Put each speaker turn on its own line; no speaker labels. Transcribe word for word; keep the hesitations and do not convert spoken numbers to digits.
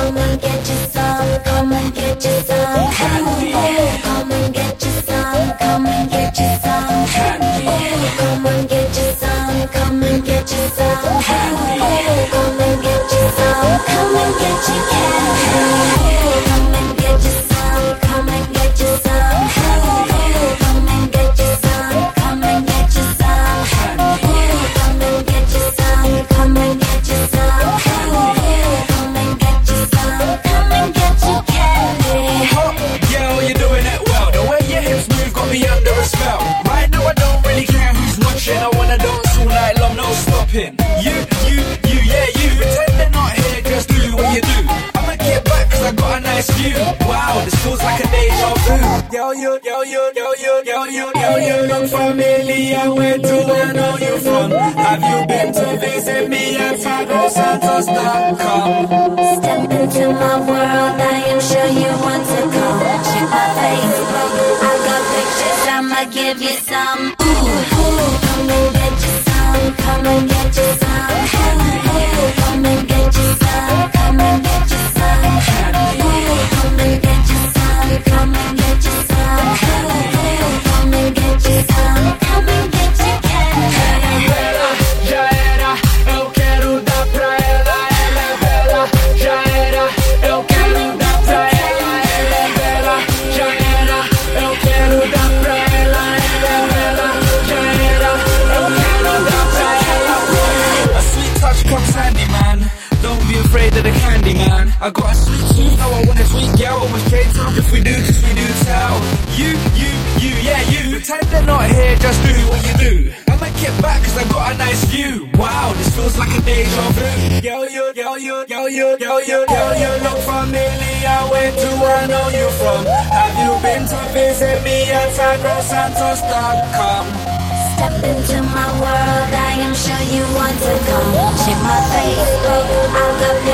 come and get you some, come and get you some candy. Oh, come and get you some, come and get you some candy. Oh, come and get you some, come and get you some candy. Oh, come and get you some, come and get you candy. Oh, come and get you some, come and get you some candy. Oh, come and get you some, come and get you some candy. Oh, come and get you some, come and get you some candy. Oh, come and get you some, come and get you candy.
Girl, you're doing it well. The way your hips move got me under a spell. Right now I don't really care who's watching. I wanna dance all night long, no stopping. You, you, you, yeah, you. Pretend they're not here, just do what you do. I'ma get back cause I got a nice view. Wow, this feels like a deja vu. Yo, you, yo, you, yo, you, yo, you, yo, you look familiar. Where do I know you from? Have you been to visit me at Tago Santos dot com?
Step into my world, I am sure you want to come. Check my Facebook, I got pictures, I'ma give you some. Ooh, ooh, come and get you some, come and get you some. Ooh, come and get you some, come and get you some. Ooh, come and get you some, come and get you some. Ooh, come and get you some, come and get you candy.
Ela já era, eu quero dar pra ela. Ela é bela, já era, eu quero dar pra ela. Ela é bela, já era, eu quero dar pra ela. Ela é bela, já era, eu quero dar pra ela. A sweet touch comes handy, man. Don't be afraid of the candy, man. I got a sweet tooth, now I want a sweet gal. Almost straight up if we do, cause we do tell. You, you, you, yeah, you. Pretend they're not here, just do what you do. I'ma get back cause I got a nice view. Wow, this feels like a deja vu. Yo, yo, yo, yo, yo, yo, yo, yo, yo, yo, look familiar. Where do I know you from? Have you been to visit me at Tago Santos dot com?
Step into my world, I am sure you want to come. Check my Facebook, I've got